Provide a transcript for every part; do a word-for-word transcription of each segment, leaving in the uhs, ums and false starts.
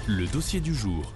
Le dossier du jour.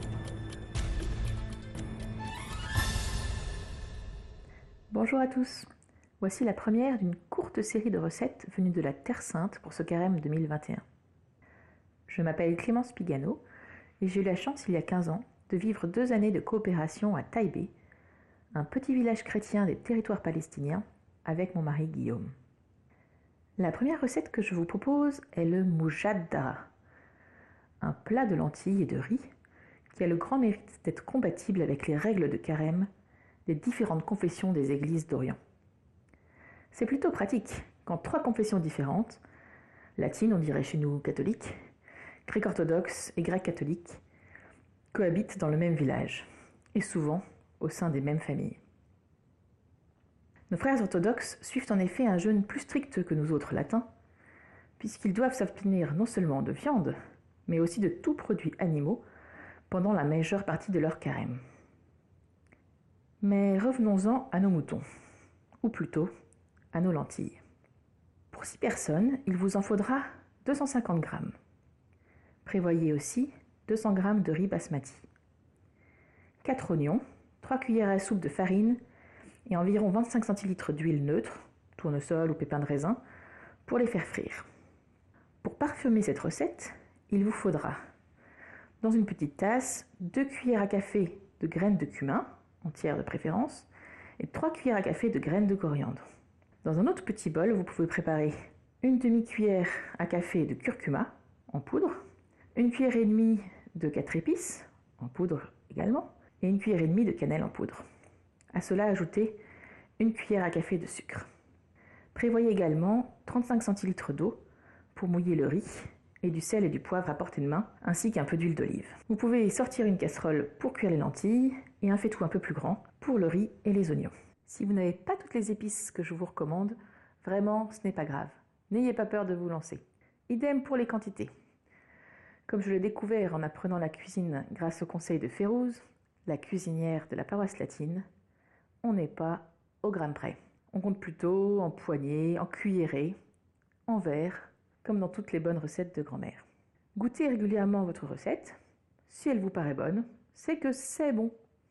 Bonjour à tous. Voici la première d'une courte série de recettes venues de la Terre Sainte pour ce carême deux mille vingt et un. Je m'appelle Clémence Pigano et j'ai eu la chance il y a quinze ans de vivre deux années de coopération à Taïbé, un petit village chrétien des territoires palestiniens, avec mon mari Guillaume. La première recette que je vous propose est le moujadara, un plat de lentilles et de riz qui a le grand mérite d'être compatible avec les règles de carême des différentes confessions des églises d'Orient. C'est plutôt pratique quand trois confessions différentes, latine on dirait chez nous catholique, grec-orthodoxe et grec-catholique, cohabitent dans le même village, et souvent au sein des mêmes familles. Nos frères orthodoxes suivent en effet un jeûne plus strict que nous autres latins, puisqu'ils doivent s'abstenir non seulement de viande, mais aussi de tout produit animaux pendant la majeure partie de leur carême. Mais revenons-en à nos moutons, ou plutôt à nos lentilles. Pour six personnes, il vous en faudra deux cent cinquante grammes. Prévoyez aussi deux cents grammes de riz basmati, quatre oignons, trois cuillères à soupe de farine et environ vingt-cinq centilitres d'huile neutre, tournesol ou pépins de raisin, pour les faire frire. Pour parfumer cette recette, il vous faudra, dans une petite tasse, deux cuillères à café de graines de cumin, entières de préférence, et trois cuillères à café de graines de coriandre. Dans un autre petit bol, vous pouvez préparer une demi-cuillère à café de curcuma en poudre, une cuillère et demie de quatre épices en poudre également, et une cuillère et demie de cannelle en poudre. À cela, ajoutez une cuillère à café de sucre. Prévoyez également trente-cinq centilitres d'eau pour mouiller le riz et du sel et du poivre à portée de main, ainsi qu'un peu d'huile d'olive. Vous pouvez sortir une casserole pour cuire les lentilles et un faitout un peu plus grand pour le riz et les oignons. Si vous n'avez pas toutes les épices que je vous recommande, vraiment, ce n'est pas grave. N'ayez pas peur de vous lancer. Idem pour les quantités. Comme je l'ai découvert en apprenant la cuisine grâce au conseil de Férouz, la cuisinière de la paroisse latine, on n'est pas au gramme près. On compte plutôt en poignées, en cuillerées, en verres, comme dans toutes les bonnes recettes de grand-mère. Goûtez régulièrement votre recette. Si elle vous paraît bonne, c'est que c'est bon.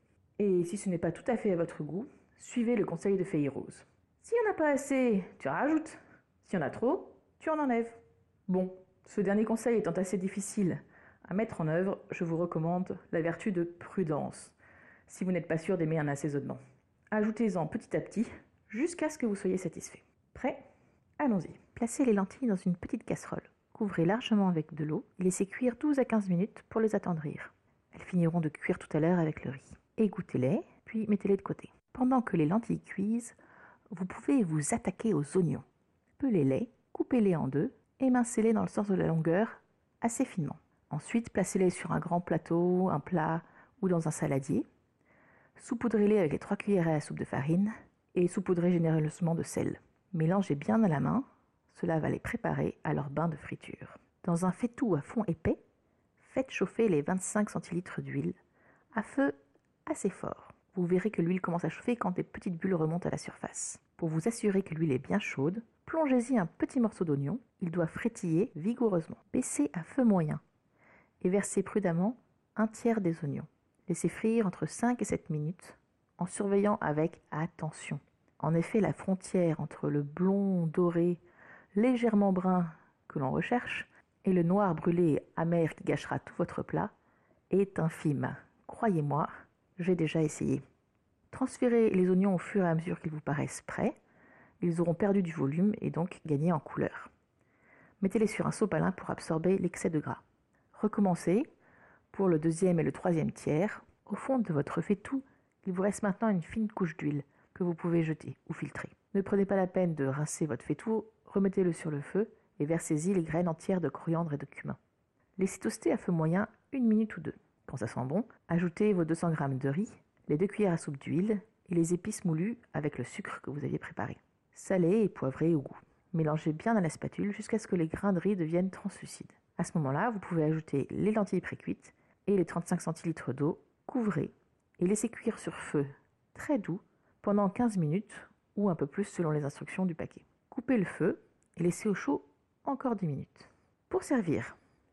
Et si ce n'est pas tout à fait à votre goût, suivez le conseil de Férouz. S'il n'y en a pas assez, tu rajoutes. S'il y en a trop, tu en enlèves. Bon, ce dernier conseil étant assez difficile à mettre en œuvre, je vous recommande la vertu de prudence, si vous n'êtes pas sûr d'aimer un assaisonnement. Ajoutez-en petit à petit, jusqu'à ce que vous soyez satisfait. Prêt ? Allons-y. Placez les lentilles dans une petite casserole. Couvrez largement avec de l'eau et laissez cuire douze à quinze minutes pour les attendrir. Elles finiront de cuire tout à l'heure avec le riz. Égouttez-les, puis mettez-les de côté. Pendant que les lentilles cuisent, vous pouvez vous attaquer aux oignons. Pelez-les, coupez-les en deux, émincez-les dans le sens de la longueur, assez finement. Ensuite, placez-les sur un grand plateau, un plat ou dans un saladier. Saupoudrez-les avec les trois cuillères à soupe de farine et saupoudrez généreusement de sel. Mélangez bien à la main, cela va les préparer à leur bain de friture. Dans un faitout à fond épais, faites chauffer les vingt-cinq centilitres d'huile à feu assez fort. Vous verrez que l'huile commence à chauffer quand des petites bulles remontent à la surface. Pour vous assurer que l'huile est bien chaude, plongez-y un petit morceau d'oignon, il doit frétiller vigoureusement. Baissez à feu moyen et versez prudemment un tiers des oignons. Laissez frire entre cinq et sept minutes en surveillant avec attention. En effet, la frontière entre le blond doré légèrement brun que l'on recherche et le noir brûlé amer qui gâchera tout votre plat est infime. Croyez-moi, j'ai déjà essayé. Transférez les oignons au fur et à mesure qu'ils vous paraissent prêts. Ils auront perdu du volume et donc gagné en couleur. Mettez-les sur un sopalin pour absorber l'excès de gras. Recommencez pour le deuxième et le troisième tiers. Au fond de votre faitout, il vous reste maintenant une fine couche d'huile que vous pouvez jeter ou filtrer. Ne prenez pas la peine de rincer votre faitout, remettez-le sur le feu et versez-y les graines entières de coriandre et de cumin. Laissez toaster à feu moyen une minute ou deux. Quand ça sent bon, ajoutez vos deux cents grammes de riz, les deux cuillères à soupe d'huile et les épices moulues avec le sucre que vous aviez préparé. Salez et poivrez au goût. Mélangez bien à la spatule jusqu'à ce que les grains de riz deviennent translucides. À ce moment-là, vous pouvez ajouter les lentilles précuites et les trente-cinq centilitres d'eau, couvrez et laissez cuire sur feu très doux pendant quinze minutes ou un peu plus selon les instructions du paquet. Coupez le feu et laissez au chaud encore dix minutes. Pour servir,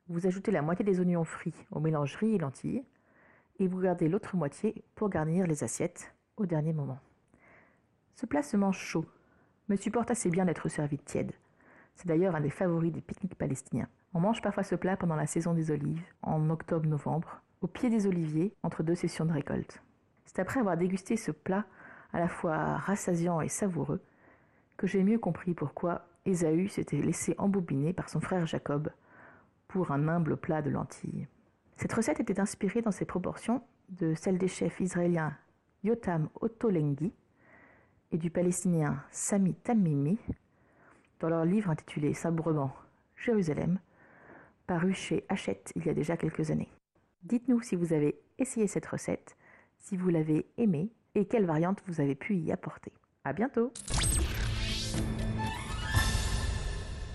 Vous ajoutez la moitié des oignons frits au mélange riz et lentilles et vous gardez l'autre moitié pour garnir les assiettes au dernier moment. Ce plat se mange chaud, mais supporte assez bien d'être servi tiède. C'est d'ailleurs un des favoris des pique-niques palestiniens. On mange parfois ce plat pendant la saison des olives, en octobre-novembre, au pied des oliviers, entre deux sessions de récolte. C'est après avoir dégusté ce plat à la fois rassasiant et savoureux que j'ai mieux compris pourquoi Ésaü s'était laissé embobiner par son frère Jacob pour un humble plat de lentilles. Cette recette était inspirée dans ses proportions de celle des chefs israéliens Yotam Ottolenghi et du palestinien Sami Tamimi dans leur livre intitulé savoureusement Jérusalem, paru chez Hachette il y a déjà quelques années. Dites-nous si vous avez essayé cette recette, si vous l'avez aimée et quelle variante vous avez pu y apporter. À bientôt!